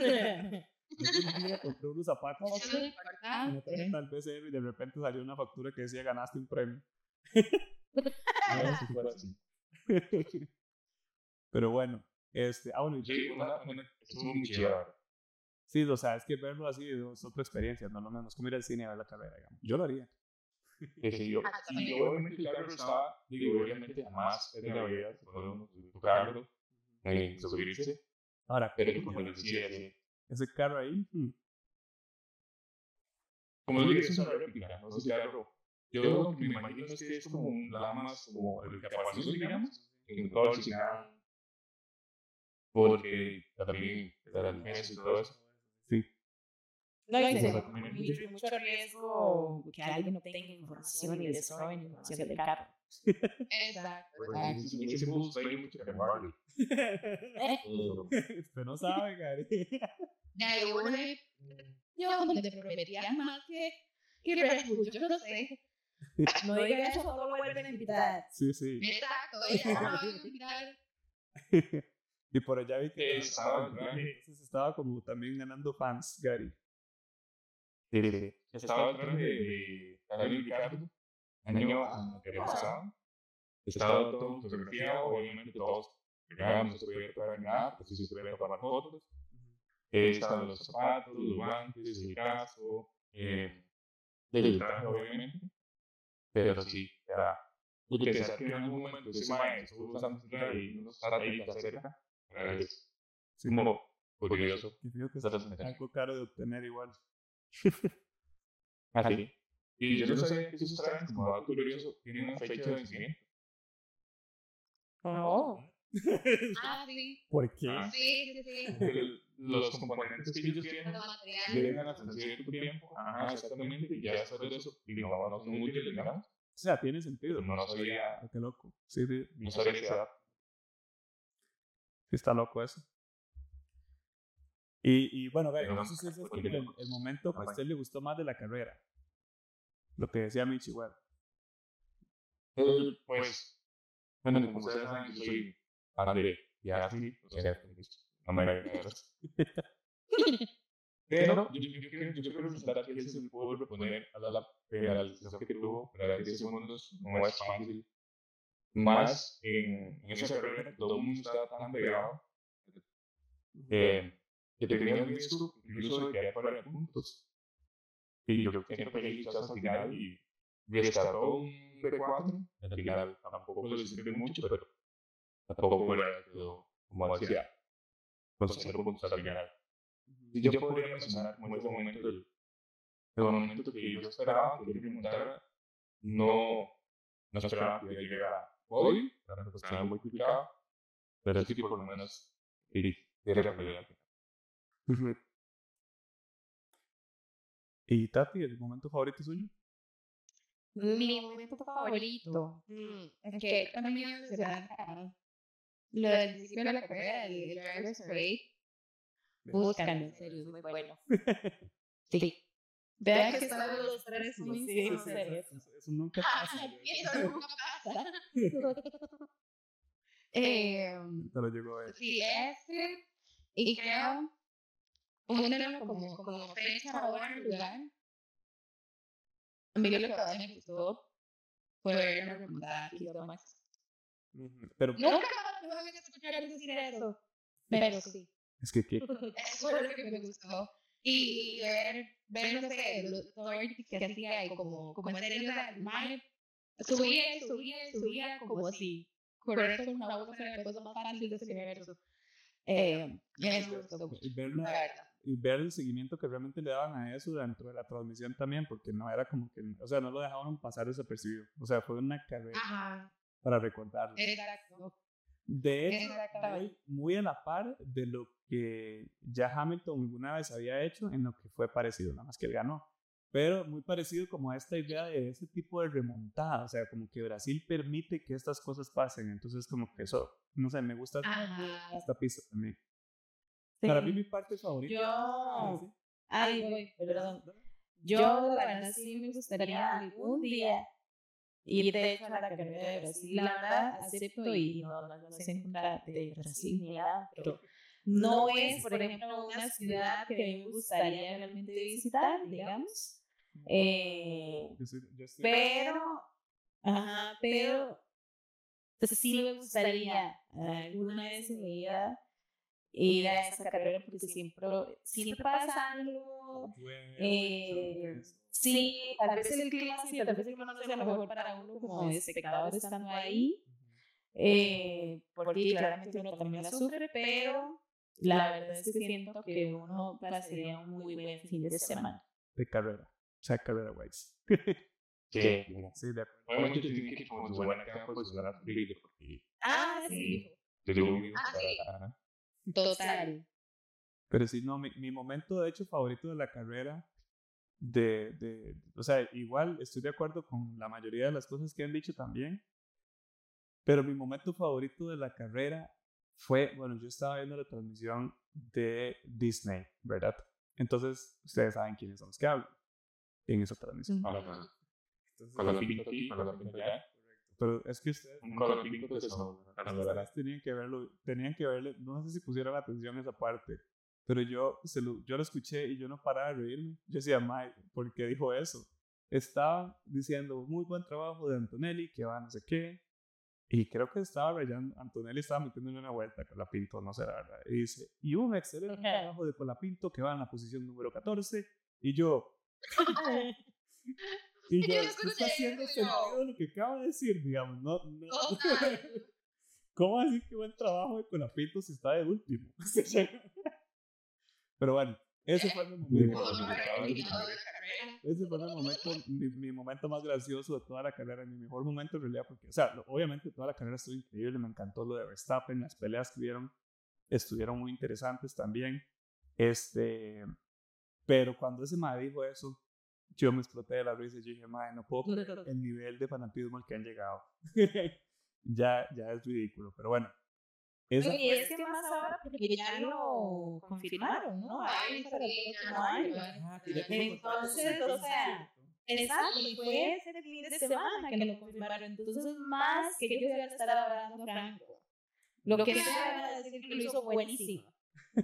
compré unos zapatos. Eso es importante. Tal vez y de repente salió una factura que decía ganaste un premio. Pero bueno, bueno, sí, estuvo muy chida. Sí, o sea, es que verlo así es otra experiencia, no lo menos como ir al cine a ver la carrera, digamos. Yo lo haría. Sí, obviamente el carro estaba, obviamente jamás es de la vida, podemos tocarlo, subirse. Ahora, pero como les decía, ese carro ahí, como lo dije, es una réplica, no es carro. Yo lo que me imagino es que es como un Lamas, como el caparazón, digamos, en todo el final, porque también el peso y todo eso. Sí. No, y mucho riesgo que alguien obtenga información y desrobe información del carro. Exacto. Ese bus hay mucho que quemarle. Usted no sabe, Gary. Yo como te prometía más que Red Bull, yo no sé. No digan eso, no lo vuelven a invitar. Sí. Exacto, ya no lo van a invitar. Y por allá vi que estaba como también ganando fans, Gary. Estaba detrás de Daniel Ricardo, año antepasado. Estaba todo fotografiado, obviamente todos no se podía tocar nada, pues sí se podía tomar fotos. Estaban los zapatos, los guantes, el casco, el traje, obviamente. Pero sí, era utilizar que en algún momento ese maestro estuvo usando su traje y no está ahí tan cerca. Es como curioso. Y creo que es algo caro de obtener igual. Así. Y yo no sabía que esos trajes, como dato curioso, tienen una fecha de vencimiento. Oh. Sí. ¿Por qué? Sí. Los componentes que ellos tienen Los materiales. llegan hasta cierto tiempo. Ajá, exactamente. Y ya después de eso, y no son útiles, digamos. O sea, tiene sentido. No sabía, Qué loco. Sí, sí, no sabía esa edad. sí está loco eso. Y bueno, ve, Pero no sé si ese es porque como el momento que a usted le gustó más de la carrera. Lo que decía Michi, igual. Pues, bueno, como ustedes saben, yo soy fan de Yassi, o sea, no me agradas. Pero yo quiero resaltar que él se pudo reponer a la penalización que tuvo, para 10 segundos no es fácil. Más en esa carrera que todo el mundo estaba tan pegado, que tenía el riesgo incluso de quedar fuera de puntos. Y yo siento que él hizo hasta el final y rescató un P4. Al final tampoco lo sirve mucho, pero tampoco fuera quedó, como decía, con 0 puntos al final. Y yo podría mencionar como ese momento, el momento que yo esperaba que él remontara, no esperaba que llegara hoy, pues estaba muy complicado, pero sí que por lo menos era la pelea. ¿Y Tati, el momento favorito suyo? Mi momento favorito. Es que también me emociona. Lo del principio de la carrera, el Driver's Parade. Búscalo, en serio, es muy bueno. Sí. Vean que estamos los tres coincidimos en eso. Eso nunca pasa. Eso nunca pasa. Te lo llegó a ver. Sí, y creo, uno como fecha, ahora, lugar. A mí lo que más me gustó fue ver una remontada que hizo Max. Pero Nunca más me van a escuchar decir eso, pero sí. es que Eso fue lo que me gustó. Y ver no sé, todo el que hacía y como hacer el mal, subía como si correr con una bola fuera la cosa más fácil de este universo. Me gustó mucho, la verdad. y ver el seguimiento que realmente le daban a eso dentro de la transmisión también, porque no era como que, o sea, no lo dejaban pasar desapercibido. O sea, fue una carrera Ajá, para recordarlo. exacto. De hecho, Exactamente. muy a la par de lo que ya Hamilton alguna vez había hecho en lo que fue parecido, nada más que él ganó. Pero muy parecido como a esta idea de ese tipo de remontada, o sea, como que Brasil permite que estas cosas pasen, entonces como que eso, no sé, me gusta Ajá. esta pista también. Sí. Para mí mi parte favorita. Yo, ay, voy, perdón. Yo, la verdad, sí me gustaría algún día ir de hecho a la carrera de Brasil. La verdad, acepto y no sé en contra de Brasil ni nada, pero no es, por ejemplo, una ciudad que a mí me gustaría realmente visitar, digamos. Yo estoy- Pero pues, sí me gustaría alguna vez en mi vida ir a esa carrera porque siempre pasa algo. Sí, tal vez el clima sí, tal vez el clima no sea mejor para uno como espectador estando ahí, porque claramente uno también la sufre, pero la verdad es que siento que uno pasaría un muy buen fin de semana. de carrera, o sea, carrera wise. Sí, Sí, de acuerdo. obviamente te tiene que ir con su buena cara, pues ganar brillo, porque Sí. te digo, Total. Pero sí, no, mi momento de hecho favorito de la carrera, o sea, igual estoy de acuerdo con la mayoría de las cosas que han dicho también, pero mi momento favorito de la carrera fue, bueno, yo estaba viendo la transmisión de Disney, ¿verdad? Entonces, ustedes saben quiénes son los que hablan en esa transmisión. Entonces, con la pinto aquí, con la pinto allá. pero es que ustedes Un color pinto de eso. tenían que verlo, no sé si pusieron atención a esa parte, Pero yo lo escuché y yo no paraba de reírme. Yo decía, mae, ¿por qué dijo eso? Estaba diciendo, muy buen trabajo de Antonelli, que va no sé qué. Y creo que estaba rayando, Antonelli estaba metiéndole una vuelta con Colapinto, no sé la verdad. Y dice, y un excelente trabajo de Colapinto que va en la posición número 14. Y yo, ¿qué está haciendo sentido lo que acaba de decir? Digamos, no. ¿Cómo decir que buen trabajo de Colapinto si está de último? Pero bueno, ese fue mi momento. Ese fue mi momento más gracioso de toda la carrera, mi mejor momento en realidad, porque, o sea, obviamente toda la carrera estuvo increíble, me encantó lo de Verstappen, las peleas que estuvieron muy interesantes también, pero cuando ese mae dijo eso, yo me exploté de la risa y dije, mae, no puedo creer el nivel de fanatismo al que han llegado. ya es ridículo, pero bueno. Y es que más ahora porque ya lo confirmaron, ¿no? Ahí para el próximo año. Entonces, o sea, exacto, y fue ese fin de semana que lo confirmaron. Entonces, más que ellos iban a estar hablando franco. Lo que se van a decir que lo hizo buenísimo.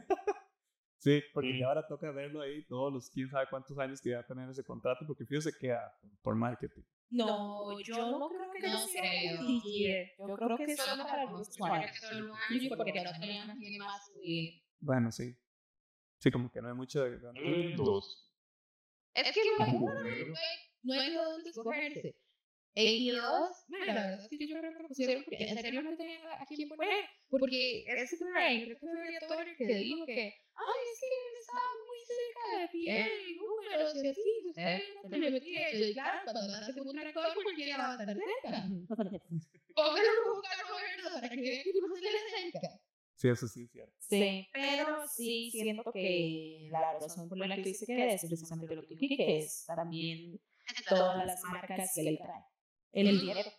Sí, porque ya ahora toca verlo ahí todos los quién sabe cuántos años que va a tener ese contrato, porque fíjese que queda por marketing. No, yo no creo que no sea multi-year. Yo creo que es solo para el próximo año. Porque no tiene más subir. Bueno, sí. Sí, como que no hay mucho de... Dos. Es que no hay de dónde escogerse. Y dos, bueno, la verdad es que yo creo que lo pusieron porque en serio no tenía a quién poner. Porque ese Ray, creo que fue el Toro que dijo que, ay, es que estaba muy cerca de pie, números y así, usted no se le metía. Y claro, cuando hace un tractor, cualquiera va a estar cerca. Póngalo en un carro verde para que vean que no se le cerca. Sí, eso sí es cierto. Sí, pero sí siento que la razón por la que dice que es precisamente lo que dije, que es también todas las marcas que le traen. El dinero.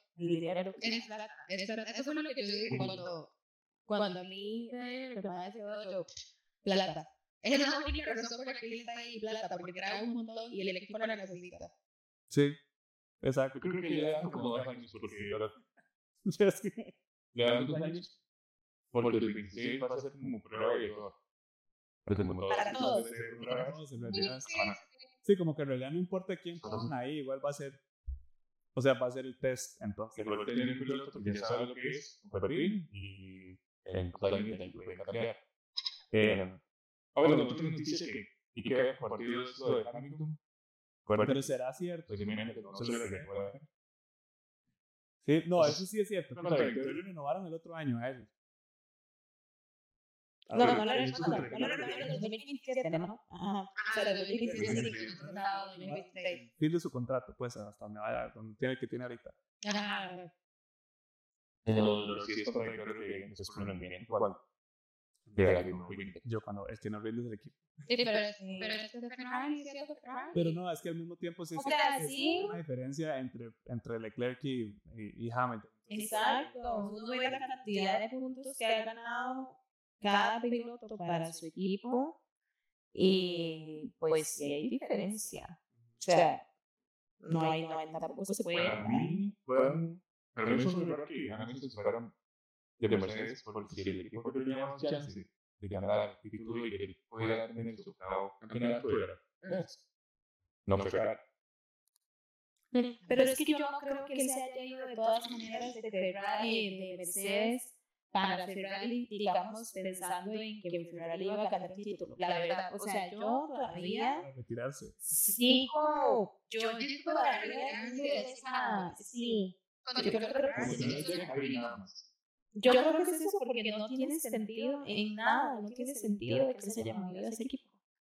Eso fue lo que yo dije cuando a mí lo que me ha sido plata. Esa es la única razón por la que él está ahí, plata, porque trae un montón y el equipo la necesita. Sí, exacto. Creo que ya dan como 2 años, porque ahora Sí. le dan 2 años, porque el 26 va a ser como prueba y todo. Para todos. En realidad. Sí, como que en realidad no importa quién pongan ahí, igual va a ser, o sea, va a ser el test, entonces. Que puede tener un piloto que ya sabe lo que es competir y en totalmente ahí puede cambiar. Bueno, otra noticia que a partir de esto de Hamilton. Pero será cierto. Pues imagínate, no se le recuerda. Sí, no, eso sí es cierto. Pero lo renovaron el otro año a él. No lo renovaron en el 2027, ¿no? Ajá. O sea, el 2026. Fin de su contrato, pues, hasta donde vaya, donde tiene ahorita. Ajá. Los 10 corredores que se exponen bien. ¿Cuándo? Yo cuando es que no rindes el equipo. Sí, pero es de Ferrari, ¿cierto? Pero no, es que al mismo tiempo sí es una diferencia entre Leclerc y Hamilton. Exacto. Uno ve la cantidad de puntos que ha ganado cada piloto para su equipo y pues sí hay diferencia. O sea, no tampoco se puede. Para mí, eso es verdad que Hamilton se fueron de Mercedes porque el equipo que tenía más chance de ganar el título y que puede dar en el octavo campeonato era no fue Ferrari. Pero es que yo no creo que él se haya ido de todas maneras de Ferrari, de Mercedes para Ferrari, digamos, pensando en que Ferrari iba a ganar el título. La verdad, o sea, yo todavía Para retirarse. sigo, yo todavía esa, sí. Yo creo que es eso porque no tiene sentido en nada, no tiene sentido de que se haya movido ese equipo.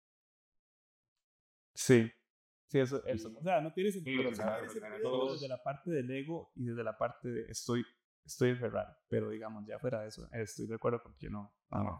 Sí, eso. O sea, no tiene sentido. Desde la parte del ego y desde la parte de estoy en Ferrari, pero digamos, ya fuera de eso, estoy de acuerdo con que no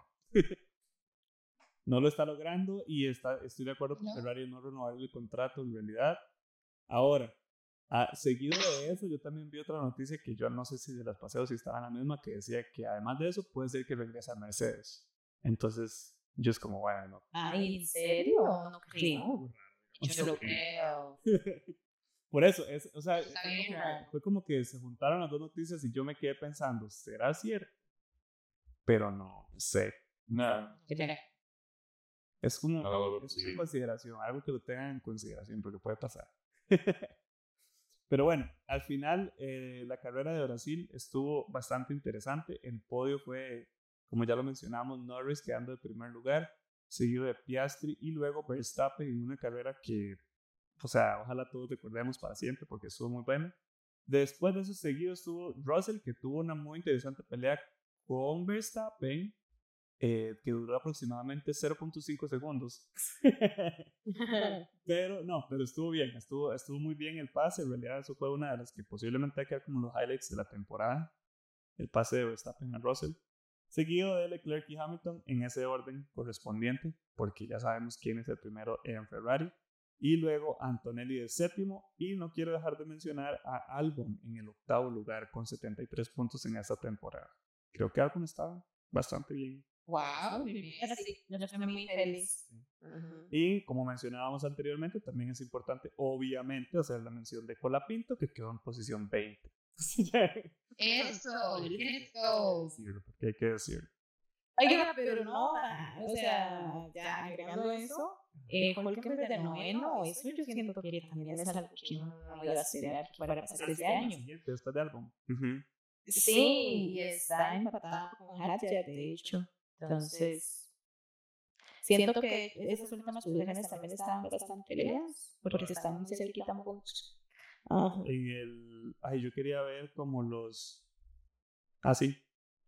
lo está logrando y estoy de acuerdo con Ferrari no renovar el contrato en realidad. Ahora, seguido de eso, yo también vi otra noticia que yo no sé si de las pasé o si estaba en la misma, que decía que además de eso puede ser que regrese a Mercedes. Entonces, yo es como, bueno. Ay, ¿en serio? No creo. Yo lo creo. Por eso, o sea, fue como que se juntaron las dos noticias y yo me quedé pensando, ¿será cierto? Pero no sé. Nada. Es como No, es sí. una consideración, algo que lo tengan en consideración porque puede pasar. Pero bueno, al final la carrera de Brasil estuvo bastante interesante. El podio fue, como ya lo mencionamos, Norris quedando en primer lugar, seguido de Piastri y luego Verstappen en una carrera que, o sea, ojalá todos recordemos para siempre porque estuvo muy buena. Después de eso seguido estuvo Russell, que tuvo una muy interesante pelea con Verstappen, que duró aproximadamente 0.5 segundos. Pero estuvo bien, estuvo muy bien el pase. En realidad eso fue una de las que posiblemente hay que ver como los highlights de la temporada, el pase de Verstappen a Russell, seguido de Leclerc y Hamilton en ese orden correspondiente, porque ya sabemos quién es el primero en Ferrari, y luego Antonelli de séptimo, y no quiero dejar de mencionar a Albon en el octavo lugar con 73 puntos en esta temporada. Creo que Albon estaba bastante bien. Wow, Sí, yo estoy muy feliz. Y como mencionábamos anteriormente, también es importante, obviamente, hacer la mención de Colapinto, que quedó en posición 20. Eso. Decirlo, porque hay que decirlo. Oiga, pero no, o sea, ya agregando eso, Hülkenberg de noveno, eso yo siento que también es algo que no iba a esperar para pasar este año. Después de Albon. Sí, y está empatado con Hadjar, de hecho. Entonces, siento que esas últimas posiciones también están bastante peleadas, porque se están muy cerquita muchos. Yo quería ver como los... sí.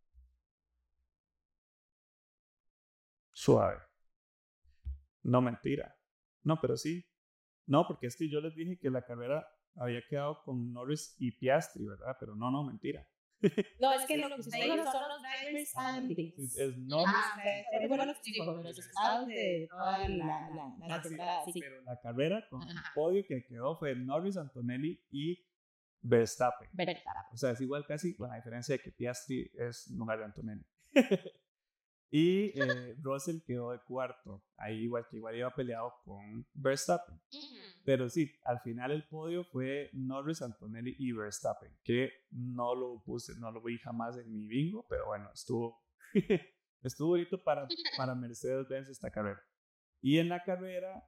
Suave. No, mentira. No, pero sí. No, porque es que yo les dije que la carrera había quedado con Norris y Piastri, ¿verdad? Pero no, mentira. No, es que lo que se dice son los drivers standings. Es Norris. Es bueno que digo, los estados de toda la temporada. Sí. Pero la carrera con el podio que quedó fue Norris, Antonelli y Verstappen. O sea, es igual casi con la diferencia de que Piastri es en lugar de Antonelli. Y Russell quedó de cuarto. Ahí igual iba peleado con Verstappen. Pero sí, al final el podio fue Norris, Antonelli y Verstappen, que no lo vi jamás en mi bingo, pero bueno, estuvo bonito para Mercedes-Benz esta carrera. Y en la carrera,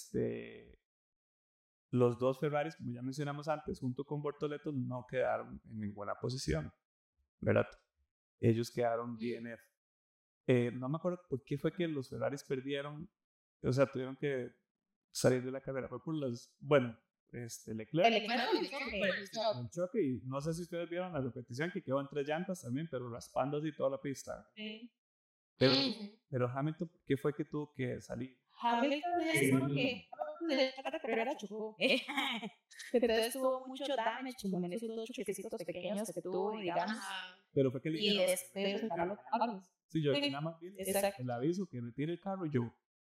los dos Ferraris, como ya mencionamos antes, junto con Bortoleto, no quedaron en ninguna posición, ¿verdad? Ellos quedaron DNF. No me acuerdo por qué fue que los Ferraris perdieron, o sea, tuvieron que salir de la carrera. Fue por Leclerc. El choque, y no sé si ustedes vieron la repetición que quedó en 3 llantas también, pero raspando así toda la pista. Sí. Pero Hamilton, ¿por qué fue que tuvo que salir? Hamilton es porque la carrera chocó. Entonces tuvo mucho damage como en esos 2 choquecitos pequeños que tuvo, digamos. Pero fue que le y después sacaron los carros. Sí, yo nada más vi el aviso que retire el carro y yo,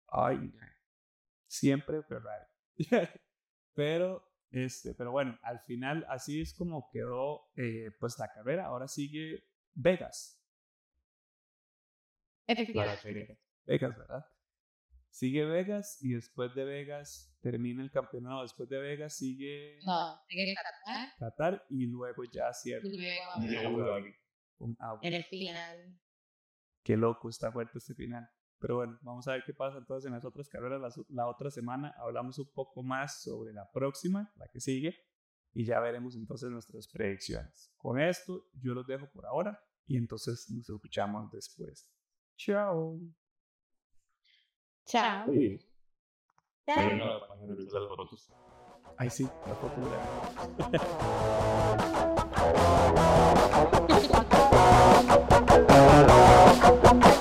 siempre Ferrari. pero bueno, al final así es como quedó pues la carrera. Ahora sigue Vegas. Efectivamente. Vegas, ¿verdad? Sigue Vegas y después de Vegas termina el campeonato. Después de Vegas sigue Qatar y luego ya cierra. En el final. Qué loco, está fuerte este final. Pero bueno, vamos a ver qué pasa entonces en las otras carreras. La otra semana hablamos un poco más sobre la próxima, la que sigue, y ya veremos entonces nuestras predicciones. Con esto yo los dejo por ahora y entonces nos escuchamos después. Chao. Chao. Sí. Chao. Ay, sí, la foto de la...